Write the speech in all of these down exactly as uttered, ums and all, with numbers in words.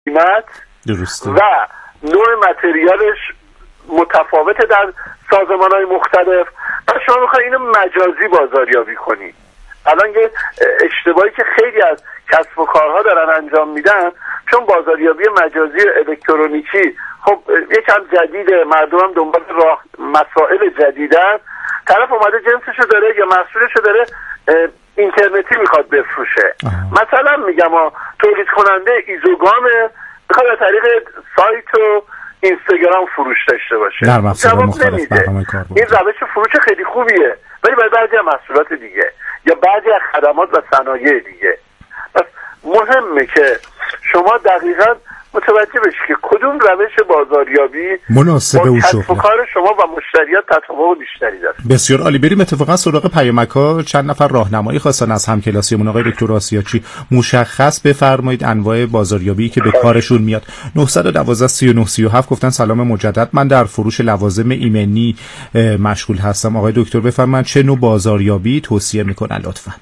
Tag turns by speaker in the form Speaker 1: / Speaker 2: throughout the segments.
Speaker 1: قیمت
Speaker 2: درسته
Speaker 1: و نوع متریالش متفاوته در سازمان‌های مختلف و شما میخوای اینو مجازی بازاریابی کنی. الان یه اشتباهی که خیلی از کسب و کارها دارن انجام میدن، چون بازاریابی مجازی و الکترونیکی خب یکم جدیده، مردم هم دنبال راه مسائل جدیدن، طرف اومده جنسشو داره یا محصولشو داره اینترنتی میخواد بفروشه. آه. مثلا میگم تولید کننده ایزوگام میخواد از طریق سایت و اینستاگرام فروش داشته باشه، جواب نمیده. این روش فروش خیلی خوبیه ولی برای بعضی از محصولات دیگه یا بعضی از خدمات و صنایع دیگه. پس مهمه که شما دقیقاً متوجه بشی که کدوم روش بازاریابی
Speaker 2: مناسب او شغل
Speaker 1: کسب و کار شما و مشتریات تطابق بیشتری داره.
Speaker 2: بسیار عالی. بریم اتفاقا سراغ پیامک‌ها. چند نفر راهنمایی خواستن از همکلاسیمون. آقای دکتر آسیاچی مشخص بفرمایید انواع بازاریابی که به کارشون میاد. نه یک دو سه نه سه هفت گفتن سلام مجدد، من در فروش لوازم ایمنی مشغول هستم. آقای دکتر بفرمایید چه نوع بازاریابی توصیه میکنن لطفاً؟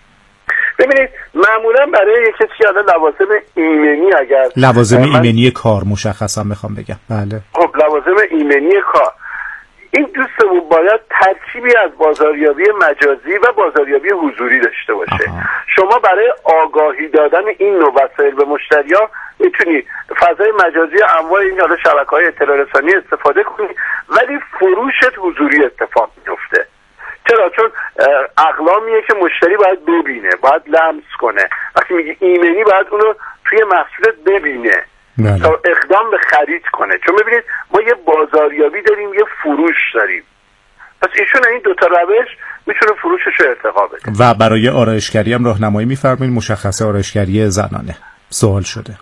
Speaker 1: ببینید معمولا برای یک کسی الان لوازم ایمنی، اگر
Speaker 2: لوازم ایمنی کار مشخصا میخوام بگم، بله
Speaker 1: خب لوازم ایمنی کار، این دوستمون باید ترکیبی از بازاریابی مجازی و بازاریابی حضوری داشته باشه. آها. شما برای آگاهی دادن این نوع وسایل به مشتریان میتونی فضای مجازی انواع این حالا شبکه‌های اطلاع رسانی استفاده کنی، ولی فروشت حضوری اتفاق میفته. چرا؟ چون اقلامیه که مشتری باید ببینه، باید لمس کنه. وقتی میگی ایمنی باید اونو توی محصولت ببینه تا اقدام به خرید کنه. چون ببینید ما یه بازاریابی داریم، یه فروش داریم، پس ایشون این دوتا روش میتونه فروشش رو ارتقا بده.
Speaker 2: و برای آرایشگری هم راهنمایی میفرمایید؟ مشخصه آرایشگری زنانه سوال شده.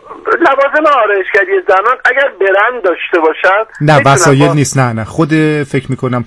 Speaker 1: لوازم آرایشگری زنان اگر برند داشته باشن،
Speaker 2: نه وسایل با... نیست، نه نه خود فکر میکنم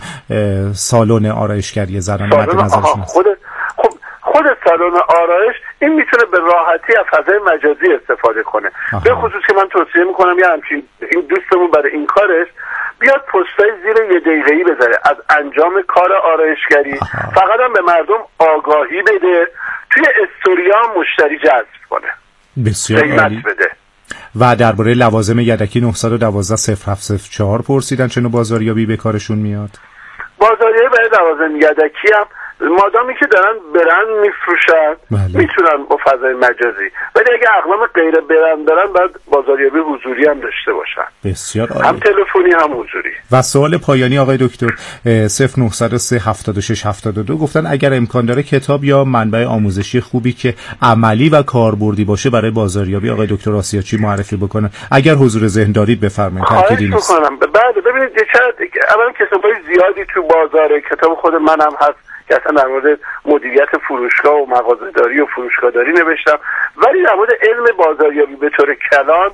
Speaker 2: سالن آرایشگری زنان مد نظرشون
Speaker 1: خود خب خود سالن آرایش این میتونه به راحتی از فضای مجازی استفاده کنه. به خصوص که من توصیه میکنم یه همچین این دوستمون برای این کارش بیاد پستای زیر یه دقیقه‌ای بذاره از انجام کار آرایشگری. آها. فقط هم به مردم آگاهی بده، توی استوریا مشتری جذب کنه،
Speaker 2: بسیار عالی.
Speaker 1: بده.
Speaker 2: و درباره لوازم یدکی نه یک دو صفر هفت صفر چهار پرسیدن چه نوع بازاریابی به کارشون میاد؟
Speaker 1: بازاریابی برای لوازم یدکی هم مادامی که دارن برند میفروشن میتونن با فضای مجازی، ولی اگه اقلام غیر برند دارن باید بازاریابی حضوری هم داشته باشن.
Speaker 2: بسیار عالی.
Speaker 1: هم تلفنی هم حضوری.
Speaker 2: و سوال پایانی آقای دکتر صفر نه صفر سه هفتاد و شش هفتاد و دو گفتن اگر امکان داره کتاب یا منبع آموزشی خوبی که عملی و کاربردی باشه برای بازاریابی آقای دکتر آسیاچی معرفی بکنن. اگر حضور ذهن دارید بفرمایید.
Speaker 1: تأکیدی نیست. بله ببینید اولا کتابای زیادی تو بازار، کتاب خود منم هست که اصلا در مورد مدیریت فروشگاه و مغازه‌داری و فروشگاهداری نوشتم، ولی در مورد علم بازاریابی به طور کلان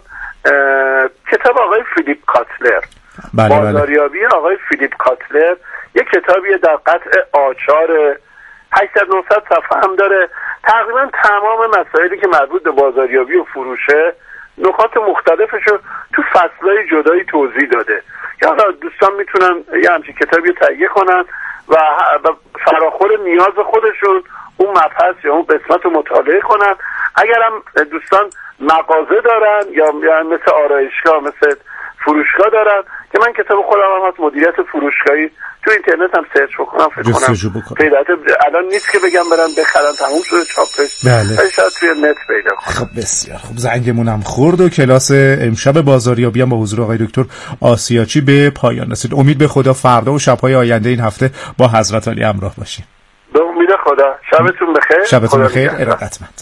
Speaker 1: کتاب آقای فیلیپ کاتلر،
Speaker 2: بله
Speaker 1: بازاریابی بله. آقای فیلیپ کاتلر یک کتابیه در قطع آچار هشتصد نهصد صفحه هم داره. تقریبا تمام مسائلی که مربوط به بازاریابی و فروشه نکات مختلفشو تو فصلهای جدایی توضیح داده. یا دوستان میتونن یه همچین کتابی رو تهیه کنن و فراخور نیاز خودشون اون مبحث یا اون قسمت رو مطالعه کنن. اگرم دوستان مغازه دارن یا مثل آرایشگاه مثل فروشگاه دارن که من کتاب خودم هم هست مدیریت فروشگاهی، تو اینترنت هم سرچ بکنم فکر کنم پیدا الان نیست که بگم برن بخرن، تموم شده چاپش،
Speaker 2: بله.
Speaker 1: شاید توی نت پیدا کنم.
Speaker 2: خب بسیار خب. زنگمون هم خورد و کلاس امشب بازاریابی هم با حضور آقای دکتر آسیاچی به پایان رسید. امید به خدا فردا و شب‌های آینده این هفته با حضرت علی همراه باشیم.
Speaker 1: به امید خدا. شبتون بخیر.
Speaker 2: شبتون بخیر. ارادتمند.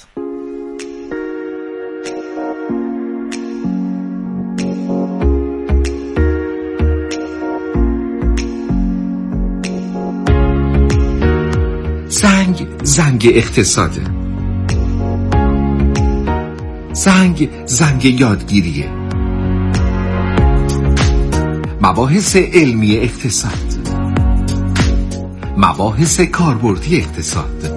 Speaker 3: زنگ زنگ اقتصاده، زنگ زنگ یادگیریه، مباحث علمی اقتصاد، مباحث کاربردی اقتصاد،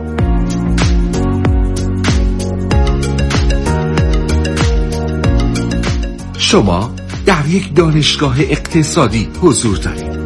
Speaker 3: شما در یک دانشگاه اقتصادی حضور دارید.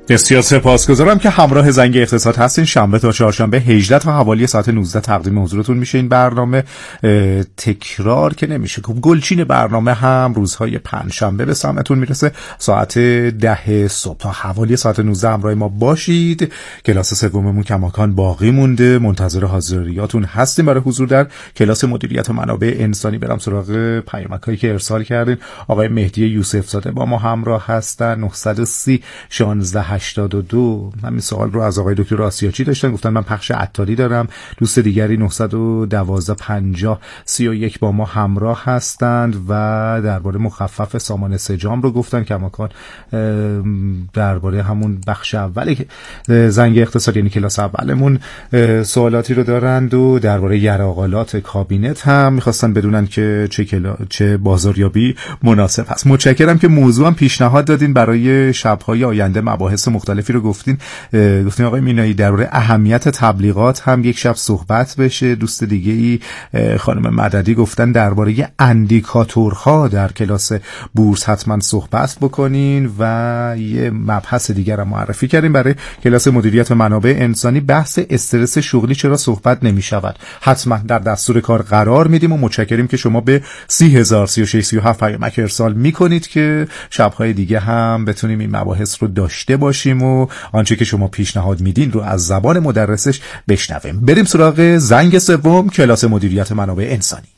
Speaker 2: بسیار سپاسگزارم که همراه زنگ اقتصاد هستین. شنبه تا چهارشنبه هجده تا حوالی ساعت نوزده تقدیم حضورتون میشه این برنامه. تکرار که نمیشه، گلچین برنامه هم روزهای پنجشنبه به سمعتون میرسه ساعت ده صبح. تا حوالی ساعت نوزده همراه ما باشید. کلاس سوممون کماکان باقی مونده، منتظر حاضریاتون هستیم برای حضور در کلاس مدیریت منابع انسانی. برم سراغ پیامکایی که ارسال کردین. آقای مهدی یوسف زاده با ما همراه هستن. نه یک صفر شانزده هشتاد و دو. همین سوال رو از آقای دکتر آسیاچی داشتن، گفتن من پخش عطاری دارم. دوست دیگری نه یک دو پنجاه سی و یک با ما همراه هستند و درباره مخفف سامان سجام رو گفتن. کماکان درباره همون بخش اولی زنگ اقتصادی یعنی کلاس اولمون سوالاتی رو دارند و درباره یراقالات کابینت هم میخواستن بدونن که چه کلا... چه بازاریابی مناسب هست. متشکرم که موضوع هم پیشنهاد دادین برای شب‌های آینده. مباحث مختلفی رو گفتین. گفتین آقای مینایی درباره اهمیت تبلیغات هم یک شب صحبت بشه. دوست دیگه ای خانم مددی گفتن درباره اندیکاتورها در کلاس بورس حتما صحبت بکنین و یه مبحث دیگر هم معرفی کردیم برای کلاس مدیریت منابع انسانی. بحث استرس شغلی چرا صحبت نمی شود؟ حتما در دستور کار قرار میدیم و متشکریم که شما به سی هزار سی و شش سی و هفت پیامک ارسال میکنید که شبهای دیگه هم بتونیم این مباحث رو داشته باشیم و آنچه که شما پیشنهاد میدین رو از زبان مدرسش بشنویم. بریم سراغ زنگ سوم، کلاس مدیریت منابع انسانی.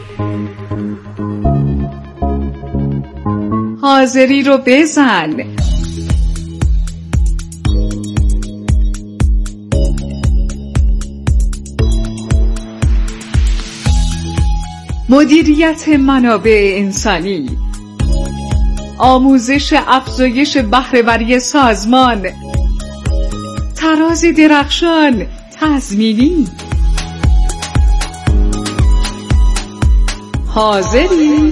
Speaker 4: حاضری رو بزن. مدیریت منابع انسانی، آموزش افزایش بهره‌وری سازمان، تراز درخشان تضمینی. حاضری؟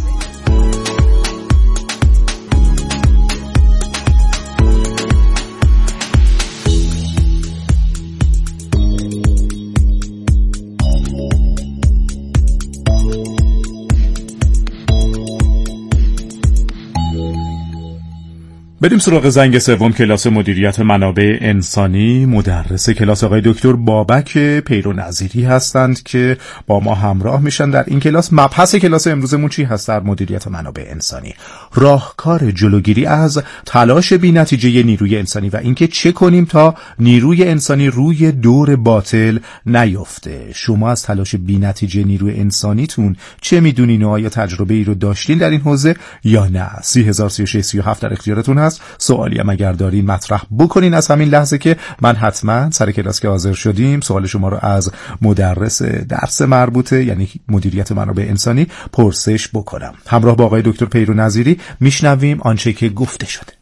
Speaker 2: بریم سراغ زنگ سوم، کلاس مدیریت منابع انسانی. مدرس کلاس آقای دکتر بابک پیرو نظیری هستند که با ما همراه میشن در این کلاس. مبحث کلاس امروزمون چی هست در مدیریت منابع انسانی؟ راهکار جلوگیری از تلاش بی‌نتیجه نیروی انسانی و اینکه چه کنیم تا نیروی انسانی روی دور باطل نیفته. شما از تلاش بی‌نتیجه نیروی انسانیتون چه میدونین و آیا تجربه ای رو داشتین در این حوزه یا نه؟ سی هزار سی و شش سی و هفت در اختیارتون هست. سوالی هم اگر دارین مطرح بکنین از همین لحظه که من حتما سر کلاس که حاضر شدیم سوال شما رو از مدرس درس مربوطه یعنی مدیریت منابع انسانی پرسش بکنم. همراه با آقای دکتر پیرو نظیری میشنویم آنچه که گفته شده.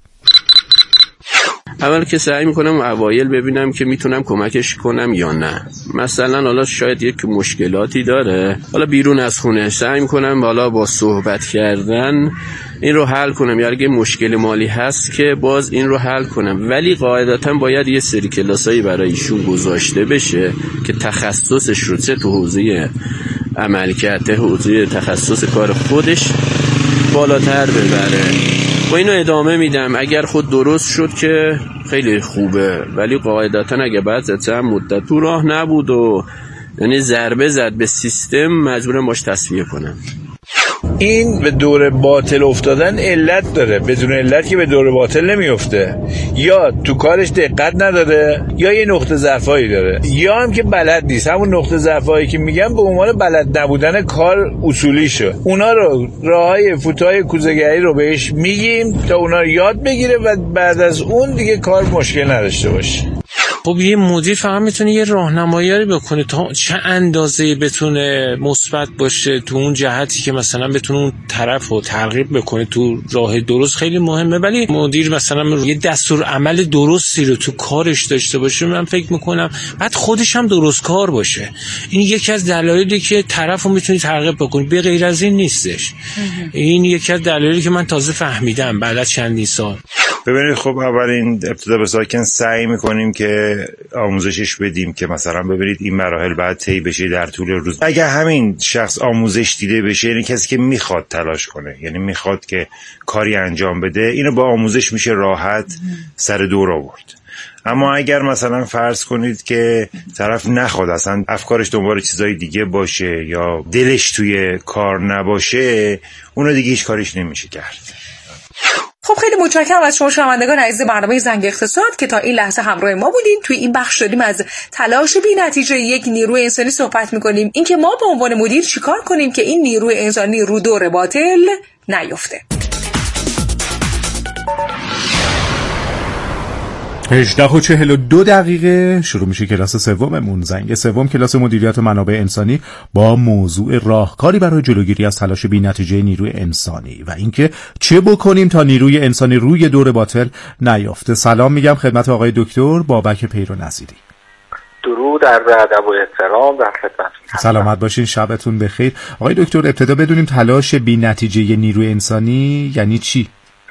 Speaker 5: اول که سعی میکنم اوایل ببینم که میتونم کمکش کنم یا نه. مثلا حالا شاید یک مشکلاتی داره، حالا بیرون از خونه سعی میکنم حالا با صحبت کردن این رو حل کنم، یا اگه مشکل مالی هست که باز این رو حل کنم. ولی قاعدتا باید یه سری کلاسایی برای ایشون گذاشته بشه که تخصصش رو چه تو حوزه عملکرد، حوزه تخصص کار خودش بالاتر ببره. و اینو ادامه میدم. اگر خود درست شد که خیلی خوبه، ولی قاعدتا اگه بعد چند مدت تو راه نبود و یعنی ضربه زد به سیستم، مجبورم باش تصفیه کنم.
Speaker 6: این به دور باطل افتادن علت داره، بدون علت که به دور باطل نمیفته. یا تو کارش دقت نداره یا یه نقطه ضعفایی داره، یا هم که بلد نیست. همون نقطه ضعفایی که میگم به عنوان بلد نبودن کار اصولی شو. اونا رو راههای فوتای کوزه‌گری رو بهش میگیم تا اونا رو یاد بگیره و بعد از اون دیگه کار مشکل نداشته باشه.
Speaker 7: خب یه مدیر فقط میتونه یه راهنمایی بکنه تا چه اندازه بتونه مثبت باشه تو اون جهتی که مثلا بتونه اون طرف رو ترغیب بکنه تو راه درست. خیلی مهمه. ولی مدیر مثلا یه دستور عمل درستی رو تو کارش داشته باشه، من فکر میکنم بعد خودش هم درست کار باشه. این یکی از دلایلی که طرف رو میتونی ترغیب بکنی، به غیر از این نیستش. این یکی از دلایلی که من تازه فهمیدم بعد از چندین سال.
Speaker 8: ببینید خب اولین ابتدا به ساکن سعی میکنیم که آموزشش بدیم که مثلا ببینید این مراحل باید طی بشه در طول روز. اگه همین شخص آموزش دیده بشه، یعنی کسی که میخواد تلاش کنه، یعنی میخواد که کاری انجام بده، اینو با آموزش میشه راحت سر دور آورد. اما اگر مثلا فرض کنید که طرف نخواد، اصلا افکارش دنبال چیزای دیگه باشه یا دلش توی کار نباشه، اونو دیگه هیچ کاریش نمیشه کرد.
Speaker 9: خب خیلی متشکرم از شما شنوندگان عزیز برنامه زنگ اقتصاد که تا این لحظه همراه ما بودین. توی این بخش داریم از تلاش بی نتیجه یک نیروی انسانی صحبت میکنیم، اینکه ما به عنوان مدیر چیکار کنیم که این نیروی انسانی رو دور باطل نیفته.
Speaker 2: هجده و چهل و دو دقیقه شروع میشه کلاس سوممون. زنگ سوم کلاس مدیریت منابع انسانی با موضوع راهکاری برای جلوگیری از تلاش بی‌نتیجه نیروی انسانی و اینکه چه بکنیم تا نیروی انسانی روی دور باطل نیافته. سلام میگم خدمت آقای دکتر بابک پیرونظیری.
Speaker 1: درود عرض ادب و احترام در خدمتتون.
Speaker 2: سلامت باشین، شبتون بخیر. آقای دکتر ابتدا بدونیم تلاش بی‌نتیجه نیروی انسانی یعنی چی؟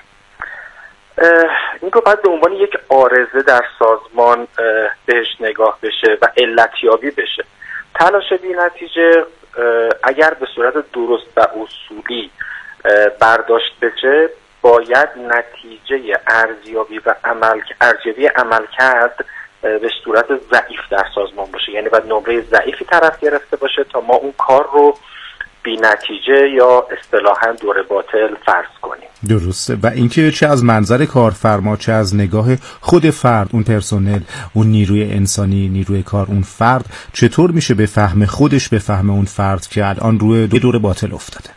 Speaker 1: این رو باید به عنوان یک عارضه در سازمان بهش نگاه بشه و علتیابی بشه. تلاش بی نتیجه اگر به صورت درست و اصولی برداشت بشه، باید نتیجه ارزیابی و عمل ارزیابی عمل کرد به صورت ضعیف در سازمان باشه، یعنی باید نمره ضعیفی طرف گرفته باشه تا ما اون کار رو بی نتیجه یا اصطلاحاً دور باطل فرض کنیم.
Speaker 2: درسته. و اینکه چه از منظر کارفرما، چه از نگاه خود فرد، اون پرسنل، اون نیروی انسانی، نیروی کار، اون فرد چطور میشه به فهم خودش، به فهم اون فرد که الان روی دور باطل افتاده؟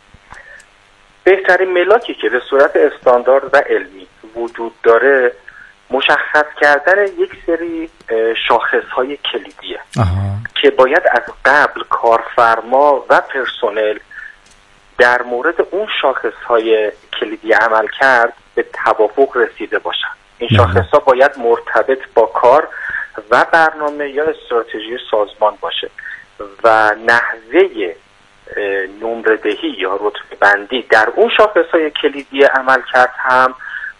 Speaker 1: بهترین ملاکی که به صورت استاندارد و علمی وجود داره مشخص کردن یک سری شاخص‌های کلیدیه که باید از قبل کارفرما و پرسنل در مورد اون شاخص‌های کلیدی عمل کرد به توافق رسیده باشن. این شاخص‌ها باید مرتبط با کار و برنامه یا استراتژی سازمان باشه و نحوه نمره‌دهی یا رتبه‌بندی در اون شاخص‌های کلیدی عمل کرد هم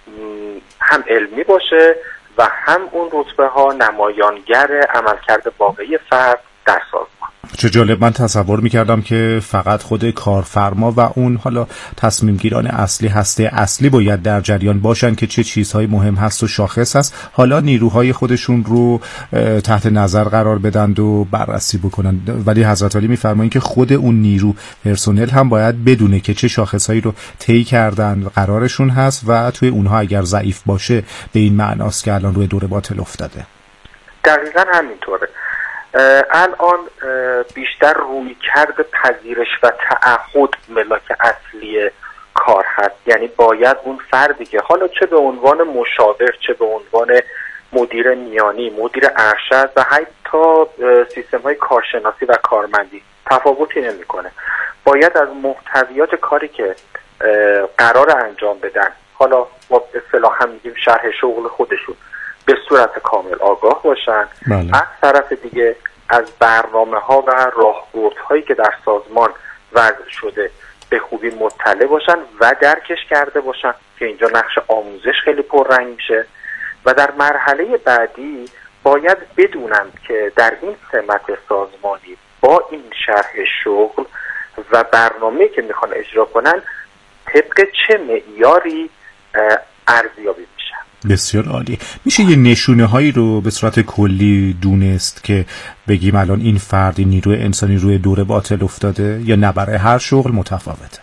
Speaker 1: هم علمی باشه و هم اون رتبه ها نمایانگر عملکرد واقعی فرد در سازمان.
Speaker 2: چه جالب، من تصور میکردم که فقط خود کارفرما و اون حالا تصمیم گیران اصلی، هسته اصلی باید در جریان باشن که چه چیزهای مهم هست و شاخص هست، حالا نیروهای خودشون رو تحت نظر قرار بدن و بررسی بکنن. ولی حضرت علی میفرمایند که خود اون نیرو پرسنل هم باید بدونه که چه شاخصهایی رو طی کردن و قرارشون هست و توی اونها اگر ضعیف باشه به این معناست که الان روی دور باطل افتاده.
Speaker 1: دقیقاً همینطوره. الان بیشتر روی کرد پذیرش و تعهد ملاک اصلی کار هست، یعنی باید اون فردی که حالا چه به عنوان مشاور، چه به عنوان مدیر میانی، مدیر ارشد و حتی سیستم های کارشناسی و کارمندی تفاوتی نمیکنه، باید از محتویات کاری که قرار انجام بدن، حالا با اصطلاحا میگیم شرح شغل خودشون، به صورت کامل آگاه باشن. بله. از طرف دیگه از برنامه ها و راهبرد هایی که در سازمان وضع شده به خوبی مطلع باشن و درکش کرده باشن که اینجا نقش آموزش خیلی پررنگ میشه و در مرحله بعدی باید بدونن که در این سمت سازمانی با این شرح شغل و برنامه‌ای که میخوان اجرا کنن طبق چه معیاری ارزیابی میشه.
Speaker 2: بسیار عالی. میشه یه نشونه هایی رو به صورت کلی دونست که بگیم الان این فرد، این نیروی انسانی روی دور باطل افتاده، یا نه برای هر شغل متفاوته؟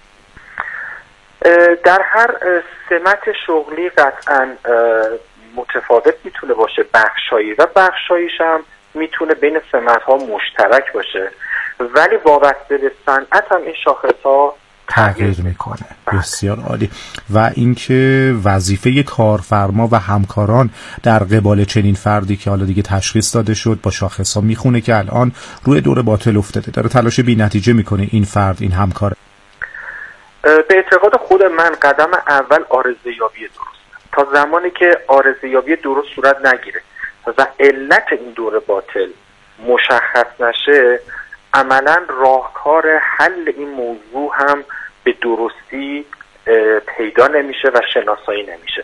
Speaker 1: در هر سمت شغلی قطعا متفاوت میتونه باشه بخشایی و بخشاییش هم میتونه بین سمت ها مشترک باشه، ولی وابسته به صنعت هم این شاخص ها
Speaker 2: تغییر میکنه. بسیار عالی. و اینکه وظیفه کارفرما و همکاران در قبال چنین فردی که حالا دیگه تشخیص داده شد با شاخص‌ها میخونه که الان روی دور باطل افتاده، داره تلاش بی نتیجه میکنه، این فرد، این همکار،
Speaker 1: به اعتقاد خود من قدم اول آرزه یابی درست. تا زمانی که آرزه یابی درست صورت نگیره و علت این دور باطل مشخص نشه، عملا راهکار حل این موضوع هم به درستی پیدا نمیشه و شناسایی نمیشه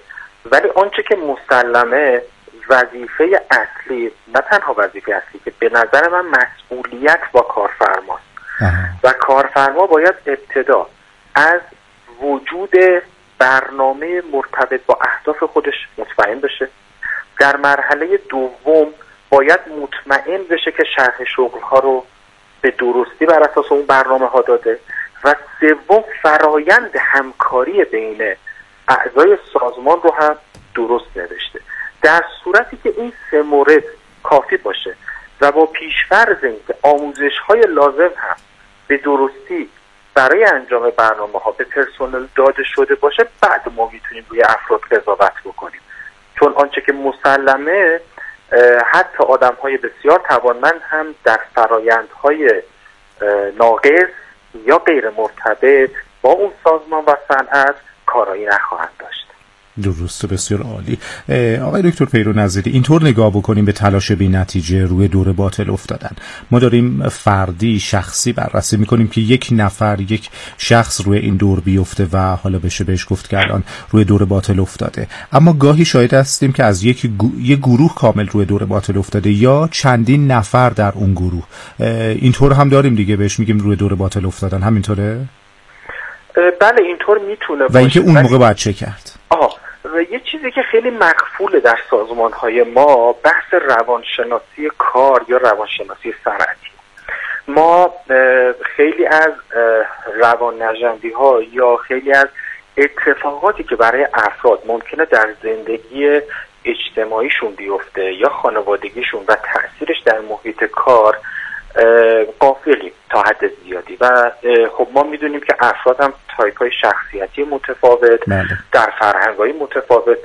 Speaker 1: ولی آنچه که مسلمه وظیفه اصلی، نه تنها وظیفه اصلی، که به نظر من مسئولیت با کارفرماست و کارفرما باید ابتدا از وجود برنامه مرتبط با اهداف خودش مطمئن بشه. در مرحله دوم باید مطمئن بشه که شرح شغل‌ها رو به درستی بر اساس اون برنامه ها داده و سوم فرایند همکاری بین اعضای سازمان رو هم درست نوشته. در صورتی که این سه مورد کافی باشه و با پیش‌فرض اینکه آموزش‌های لازم هم به درستی برای انجام برنامه ها به پرسنل داده شده باشه، بعد ما میتونیم روی افراد قضاوت بکنیم. چون آنچه که مسلمه حتی آدم‌های بسیار توانمند هم در فرایندهای ناقص یا غیر مرتبط با اون سازمان و صنعت کارایی نخواهند داشت.
Speaker 2: درسته، بسیار عالی. آقای دکتر پیرو نظیری، اینطور نگاه بکنیم به تلاش بی نتیجه روی دور باطل افتادن. ما داریم فردی شخصی بررسی میکنیم که یک نفر، یک شخص روی این دور بیفته و حالا بشه بهش گفت که الان روی دور باطل افتاده، اما گاهی شاهد هستیم که از یک گو... یک گروه کامل روی دور باطل افتاده یا چندین نفر در اون گروه. اینطور هم داریم دیگه، بهش میگیم روی دور باطل افتادن. همینطوره؟
Speaker 1: بله اینطور میتونه باشه.
Speaker 2: و اینکه اون موقع باید چه کرد؟
Speaker 1: آها، و یه چیزی که خیلی مخفوله در سازمان‌های ما بحث روانشناسی کار یا روانشناسی صنعتی. ما خیلی از روان‌نژندی‌ها یا خیلی از اتفاقاتی که برای افراد ممکنه در زندگی اجتماعیشون بیفته یا خانوادگیشون و تأثیرش در محیط کار غافلیم تا حد زیادی و خب ما میدونیم که افراد هم تایپ های شخصیتی متفاوت در فرهنگ های متفاوت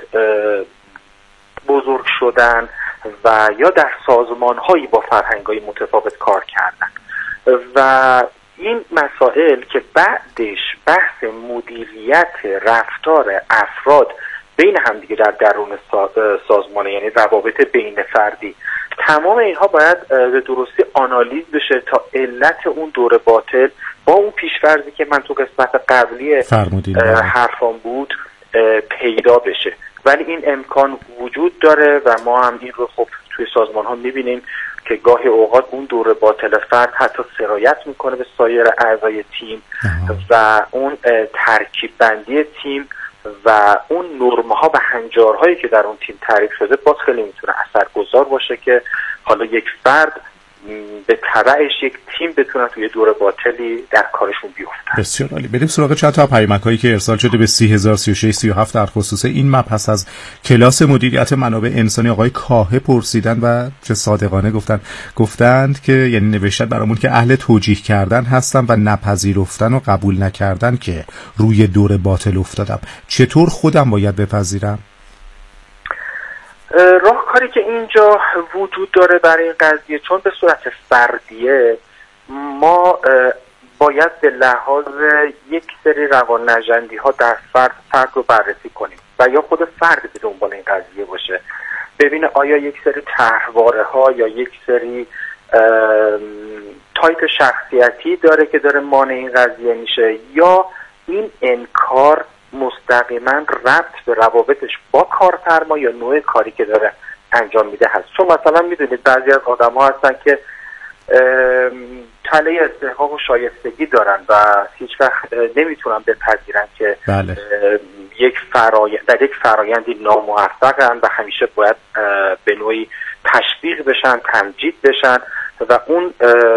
Speaker 1: بزرگ شدن و یا در سازمان هایی با فرهنگ های متفاوت کار کردن و این مسائل که بعدش بحث مدیریت رفتار افراد بین همدیگه در درون سازمان، یعنی روابط بین فردی، تمام اینها باید به درستی آنالیز بشه تا علت اون دور باطل با اون پیش‌فرضی که من تو قسمت قبلی حرفام بود پیدا بشه. ولی این امکان وجود داره و ما هم این رو خب توی سازمان ها میبینیم که گاهی اوقات اون دور باطل فرد حتی سرایت میکنه به سایر اعضای تیم و اون ترکیب بندی تیم و اون نرم‌ها و هنجارهایی که در اون تیم تعریف شده باز خیلی میتونه اثرگذار باشه که حالا یک فرد به تبعش یک تیم بتونن توی دور باطلی در کارشون بیفتن.
Speaker 2: بسیار عالی. بریم سراغ چند تا پیامک‌هایی که ارسال شده به سی هزار سی و شش سی و هفت در خصوص این مبحث از کلاس مدیریت منابع انسانی. آقای کاهه پرسیدن و چه صادقانه گفتن گفتند که یعنی نوشتن برامون که اهل توجیه کردن هستم و نپذیرفتن و قبول نکردن که روی دور باطل افتادم. چطور خودم باید بپذیرم؟
Speaker 1: راهکاری که اینجا وجود داره برای این قضیه، چون به صورت فردیه، ما باید به لحاظ یک سری روان‌نژندی ها در فرد فرد رو بررسی کنیم و یا خود فرد به دنبال این قضیه باشه، ببینه آیا یک سری طرحواره ها یا یک سری تایپ شخصیتی داره که داره مانع این قضیه میشه یا این انکار مستقیما ربط به روابطش با کارفرما یا نوع کاری که داره انجام میده هست. چون مثلا میدونید بعضی از آدم ها هستن که تله استحقاق و شایستگی دارن و هیچ وقت نمیتونن بپذیرن که بله. یک فرایند در یک فرایندی ناموفقن و همیشه باید به نوعی تشویق بشن، تمجید بشن و اون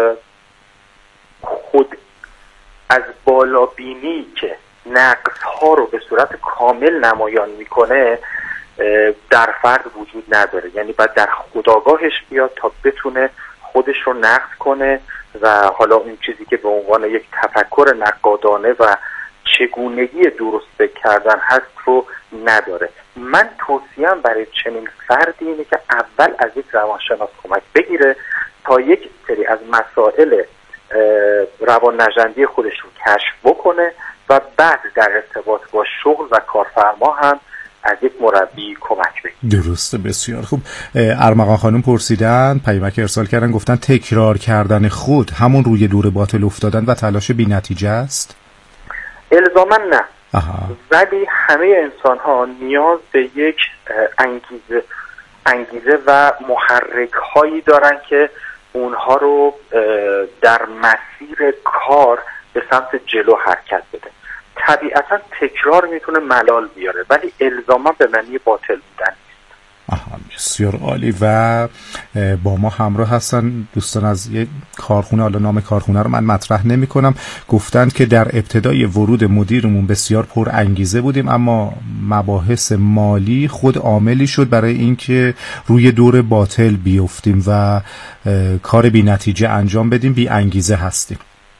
Speaker 1: خود از بالابینی که نقص ها رو به صورت کامل نمایان میکنه در فرد وجود نداره. یعنی باید در خودآگاهش بیاد تا بتونه خودش رو نقد کنه و حالا اون چیزی که به عنوان یک تفکر نقادانه و چگونگی درست فکر کردن هست رو نداره. من توصیه‌ام برای چنین فردی اینه که اول از یک روانشناس کمک بگیره تا یک سری از مسائل روان‌نژندی خودش رو کشف بکنه و بعد در ارتباط با شغل و کارفرما هم از یک مربی کمک بگیره.
Speaker 2: درسته، بسیار خوب. ارمغان خانم پرسیدن، پیامک ارسال کردن، گفتن تکرار کردن خود همون روی دور باطل افتادن و تلاش بی نتیجه است؟
Speaker 1: الزاما نه. ولی همه انسان ها نیاز به یک انگیزه انگیزه و محرک هایی دارن که اونها رو در مسیر کار به سمت جلو حرکت بده. طبیعتا تکرار میتونه ملال بیاره ولی الزاما به معنی باطل بودن.
Speaker 2: آها، بسیار عالی. و با ما همراه هستن دوستان از یک کارخونه، حالا نام کارخونه رو من مطرح نمی کنم، گفتند که در ابتدای ورود مدیرمون بسیار پر انگیزه بودیم اما مباحث مالی خود عاملی شد برای اینکه روی دور باطل بیفتیم و کار بی نتیجه انجام بدیم، بی انگیزه هستیم.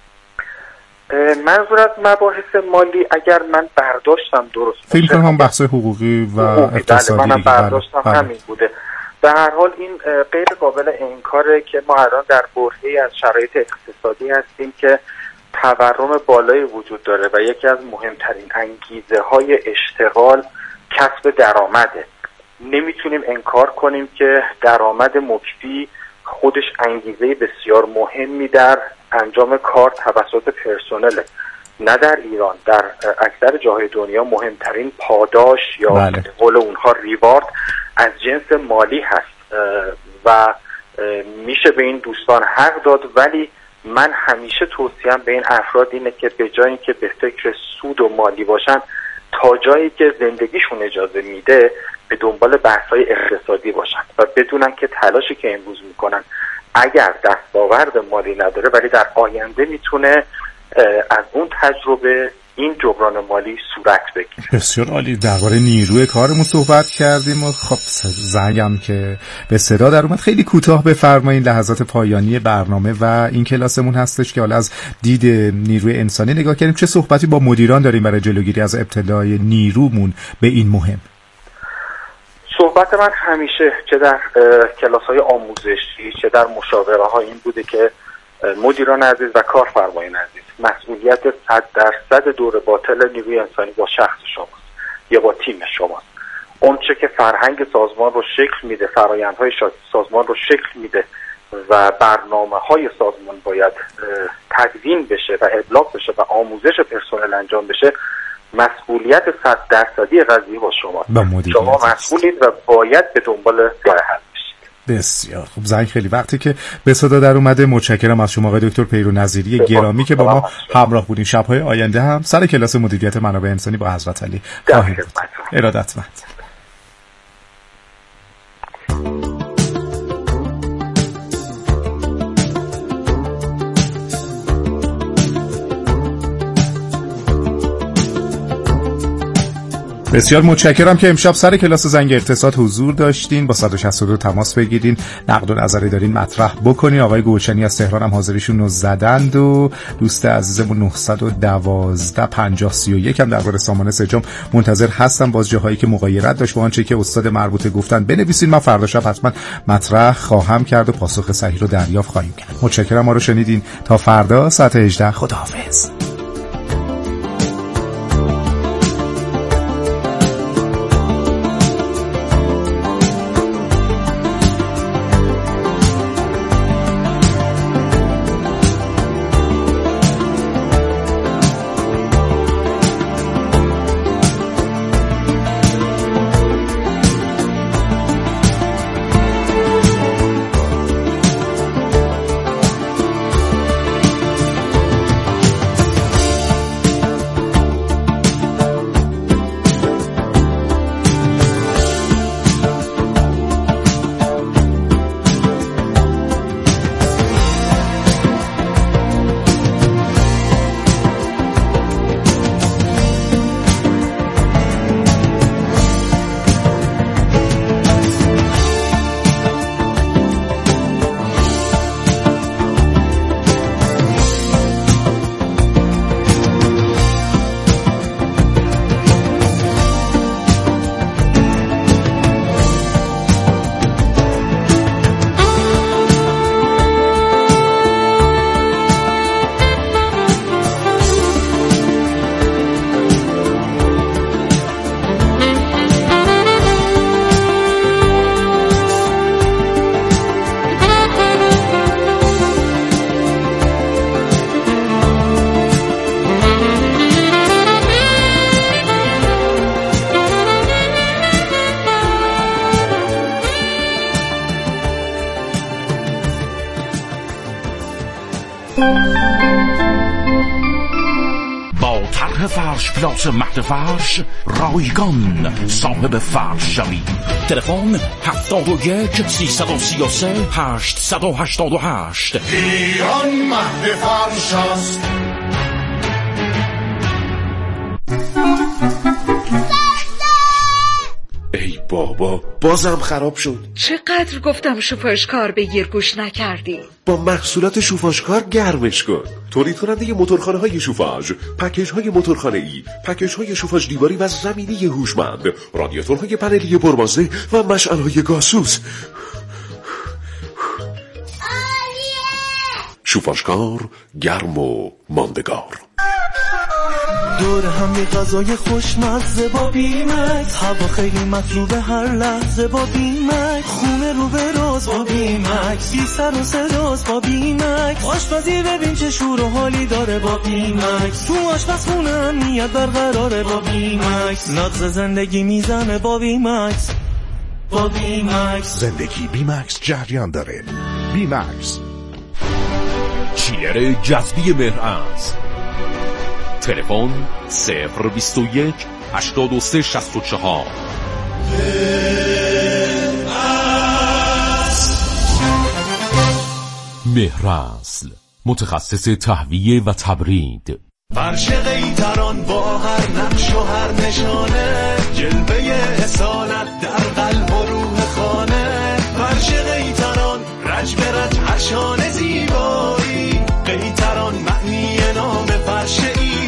Speaker 1: منظور از مباحث مالی اگر من برداشتم درست
Speaker 2: فکر کنم هم بحث حقوقی و اقتصادی
Speaker 1: دیگه، منم برداشتم بله. همین بوده. به هر حال این غیر قابل انکاره که ما الان در برهه‌ای از شرایط اقتصادی هستیم که تورم بالایی وجود داره و یکی از مهمترین انگیزه های اشتغال کسب درآمده. نمیتونیم انکار کنیم که درآمد مکفی خودش انگیزه بسیار مهمی در انجام کار توسط پرسنل، نه در ایران، در اکثر جاهای دنیا مهمترین پاداش یا به قول اونها ریوارد از جنس مالی هست و میشه به این دوستان حق داد. ولی من همیشه توصیهم به این افراد اینه که به جای اینکه به فکر سود و مالی باشن، تا جایی که زندگیشون اجازه میده به دنبال بحث‌های اقتصادی باشن و بدونن که تلاشی که امروز میکنن اگر دستاورد مالی نداره ولی در آینده میتونه از اون تجربه این جبران مالی صورت بگیره.
Speaker 2: بسیار عالی. درباره نیروی کارمون صحبت کردیم و خب زنگم که به صدا در اومد. خیلی کوتاه بفرمایید لحظات پایانی برنامه و این کلاسمون هستش که حالا از دید نیروی انسانی نگاه کردیم. چه صحبتی با مدیران داریم برای جلوگیری از ابتلای نیرومون به این مهم؟
Speaker 1: صحبت من همیشه چه در کلاس‌های آموزشی چه در مشاوره‌ها این بوده که مدیران عزیز و کارفرمایان عزیز، مسئولیت صد درصد دور باطل نیروی انسانی با شخص شماست یا با تیم شماست. اون چه که فرهنگ سازمان رو شکل میده، فرآیندهای سازمان رو شکل میده و برنامه‌های سازمان باید تدوین بشه و ابلاغ بشه و آموزش پرسنل انجام بشه، مسئولیت صد درصدی قضیه با شما. شما مسئولید و باید به دنبال راه حل بشید.
Speaker 2: بسیار خوب. زنگ خیلی وقتی که به صدا در اومده. متشکرم از شما آقای دکتر پیرو نظیری گرامی که با ما همراه بودین. شب‌های آینده هم سر کلاس مدیریت منابع انسانی با حضرت علی خواهیم بود. ارادتمند. بسیار متشکرم که امشب سر کلاس زنگ اقتصاد حضور داشتین. با صد و شصت و دو تماس بگیرین، نقد و نظری دارین مطرح بکنین. آقای گلشنی از تهران هم حاضریشون رو زدند و دوست عزیزمون نه یک دو پنجاه سی و یک هم درباره سامانه سجام منتظر هستم. باز جاهایی که مغایرت داشت با آنچه که استاد مربوطه گفتن بنویسین، من فردا شب حتما مطرح خواهم کرد و پاسخ صحیح رو دریافت خواهیم کرد. متشکرم ما رو شنیدین. تا فردا ساعت هجده. خداحافظ.
Speaker 10: با طرح فرش پلاس مهد فرش رایگان صاحب فرش شوید. تلفن هفتاد و یک سیصد و سی و سه هشتصد و هشتاد و هشت.
Speaker 11: ایران مهد فرش است.
Speaker 12: ای بابا بازم خراب شد.
Speaker 4: چقدر گفتم شوفاژکار بگیر گوش نکردی.
Speaker 12: با محصولات شوفاژکار گرمش کن. تولید کننده موتورخانه های شوفاژ، پکیج های موتورخانه ای، پکیج های شوفاژ دیواری و زمینی هوشمند، رادیاتورهای پنلی پربازه و مشعل های گازسوز. شوفاژکار گرم و ماندگار.
Speaker 13: دور هم یه غذای خوشمزه با بیمکس، هوا خیلی مطلوب هر لحظه با بیمکس، خونه رو به راز با بیمکس، بی سر و صداست با بیمکس، آشپزی ببین چه شور و حالی داره با بیمکس، تو آشپزخونه امنیت برقراره با بیمکس، نغز زندگی میزنه با بیمکس، با بیمکس.
Speaker 14: زندگی بیمکس جریان داره. بیمکس چیلر جذبی مهرز. تلفن صفر بیست و یک هشتاد و سه شصت و چهار. مهرز متخصص تهویه و تبرید.
Speaker 13: فرش قیطران با هر نقش و هر نشانه، جلوه اصالت در قلب و روح خانه. فرش قیطران رج به رج هر شانه زیبایی، قیطران معنی نام فرش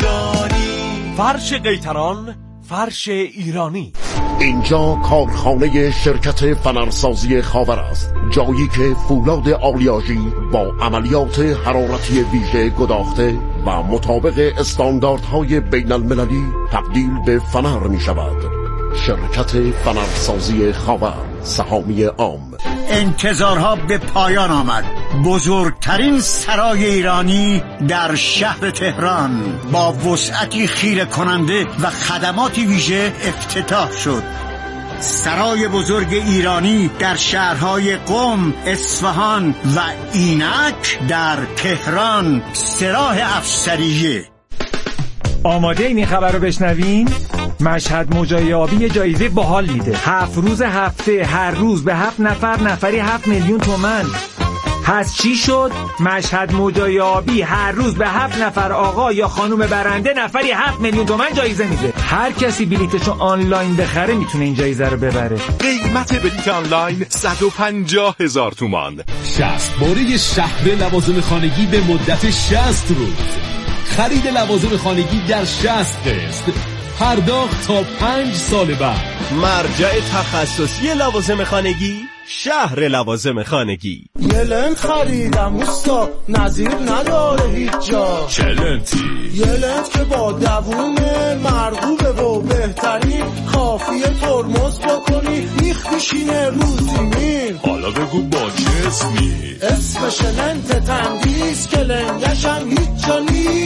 Speaker 13: ایرانی.
Speaker 14: فرش قیطران، فرش ایرانی.
Speaker 15: اینجا کارخانه شرکت فنرسازی خاور است، جایی که فولاد آلیاژی با عملیات حرارتی ویژه گداخته و مطابق استانداردهای بین المللی تبدیل به فنر می شود. شرکت فنرسازی خاور، سهامی عام.
Speaker 16: انتظارها به پایان آمد. بزرگترین سرای ایرانی در شهر تهران با وسعتی خیره کننده و خدماتی ویژه افتتاح شد. سرای بزرگ ایرانی در شهرهای قم، اصفهان و اینک در تهران، سراح افسریه.
Speaker 17: آماده این خبر رو بشنوین؟ مشهد مجای آبی جایزه باحال لیده. هفت روز هفته هر روز به هفت نفر نفری هفت میلیون تومن. پس چی شد؟ مشهد مجای آبی هر روز به هفت نفر آقا یا خانم برنده نفری هفت میلیون تومن جایزه میده. هر کسی بلیتشو آنلاین بخره میتونه این جایزه رو ببره.
Speaker 14: قیمت بلیت آنلاین صد و پنجاه هزار تومان. شصت باره شهر لوازم خانگی به مدت شصت روز. خرید لوازم خانگی در شصت قسط. پرداخت تا پنج سال بعد.
Speaker 18: مرجع تخصصی لوازم خانگی، شهر لوازم خانگی.
Speaker 13: یه لنت خریدم اوستا، نظیر نداره هیچ جا.
Speaker 14: چه لنتی؟
Speaker 13: یه لنت که با دوونه مرغوبه و بهترین، کافیه ترمز بکنی ریخ میشینه رو زمین.
Speaker 14: حالا بگو با چه اسمی؟
Speaker 13: اسمش لنت تندیس که لنگشم هیچ جا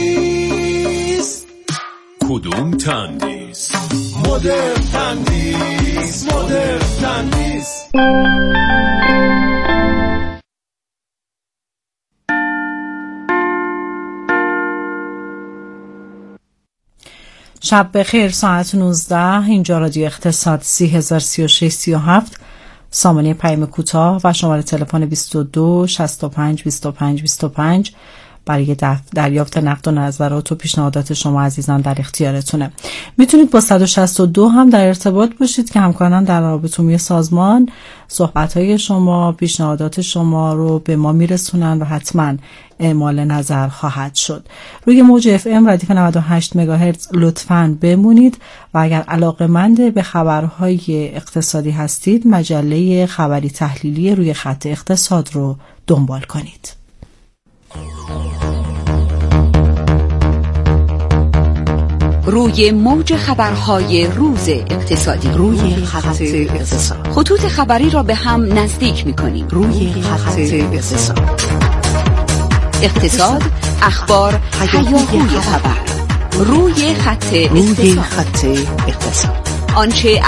Speaker 13: نیست.
Speaker 14: کدوم تندیس؟
Speaker 13: مدرن تندیس، مدرن تندیس.
Speaker 19: شب بخیر. ساعت نوزده. اینجا رادیو اقتصاد. سی هزار سی و شش سی و هفت. سامانه پیام کوتاه و شماره تلفن بیست و دو شصت و پنج بیست و پنج بیست و پنج برای دریافت نقد و نظرات و پیشنهادات شما عزیزان در اختیارتونه. میتونید با صد و شصت و دو هم در ارتباط باشید که همکاران در رابط عمومی سازمان صحبت‌های شما، پیشنهادات شما رو به ما میرسونن و حتما اعمال نظر خواهد شد. روی موج اف ام ردیف نود و هشت مگاهرتز لطفاً بمونید و اگر علاقه‌مند به خبرهای اقتصادی هستید مجله خبری تحلیلی روی خط اقتصاد رو دنبال کنید.
Speaker 20: روی موج خبرهای روز اقتصادی، روی خط اقتصاد، خطوط خبری را به هم نزدیک می‌کنیم. روی خط اقتصاد، اقتصاد، اخبار، هیاهوی خبر، روی خط اقتصاد، آنچه